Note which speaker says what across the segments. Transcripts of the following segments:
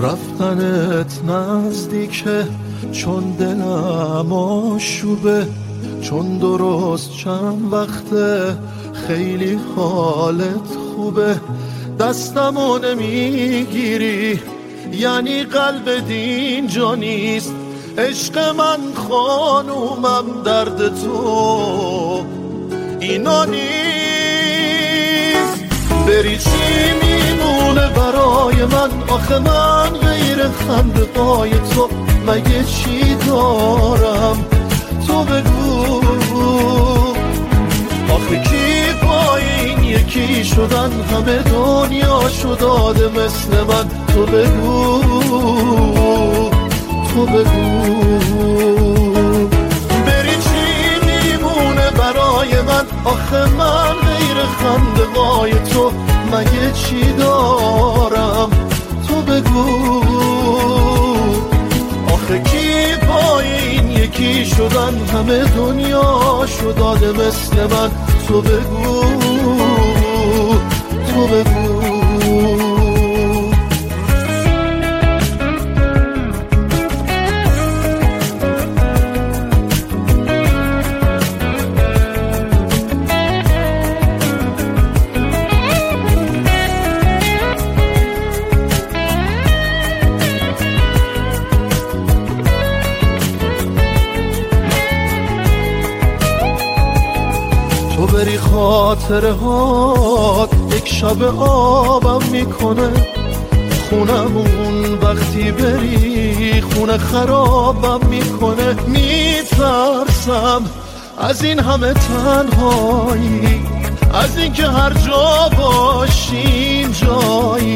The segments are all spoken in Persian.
Speaker 1: رفتنت نزدیکه چون دلم آشوبه، چون درست چند وقته خیلی حالت خوبه. دستمو نمیگیری یعنی قلب دینجا نیست. عشق من خانومم درد تو اینا نیست. بری چی میمونه برای من؟ آخه من غیر خنده پای تو مگه چی دارم؟ تو بگو آخه کی پای این یکی شدن؟ همه دنیا شداده مثل من. تو بگو تو بگو بری چی میمونه برای من؟ آخه من غیر خنده قای تو مگه چی دارم؟ تو بگو آخه کی پای این یکی شدن؟ همه دنیا شداده مثل من. تو بگو تو بگو بری خاطره هات یک شب آبم میکنه. خونمون وقتی بری خونه خرابم میکنه. میترسم از این همه تنهایی، از این که هر جا باشیم جایی.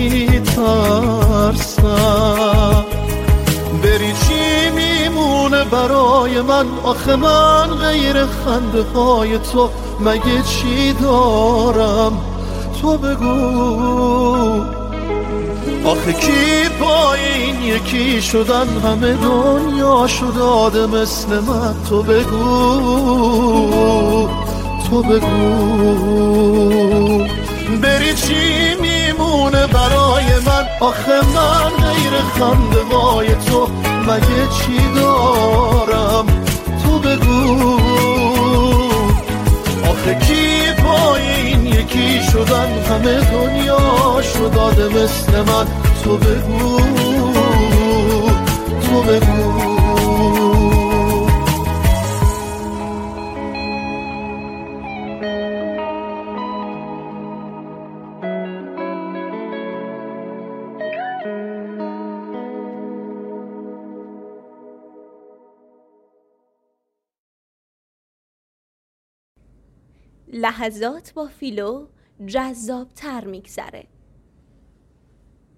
Speaker 1: میترسم بری چی میمونه برای من؟ آخه من غیر خنده های تو مگه چی دارم؟ تو بگو آخه کی پای این یکی شدن؟ همه دنیا شداده مثل من. تو بگو تو بگو بری چی میمونه برای من؟ آخه من غیر خنده های تو مگه چی دارم؟ تو بگو آخه کی پای این یکی شدن؟ همه دنیا شداده مثل من. تو بگو تو بگو
Speaker 2: لحظات با فیلو جذاب‌تر میگذره.